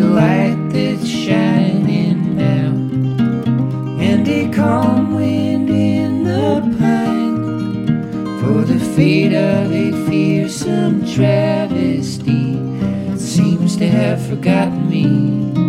light that's shining now, and a calm wind in the pine, for the fate of a fearsome travesty that seems to have forgotten me.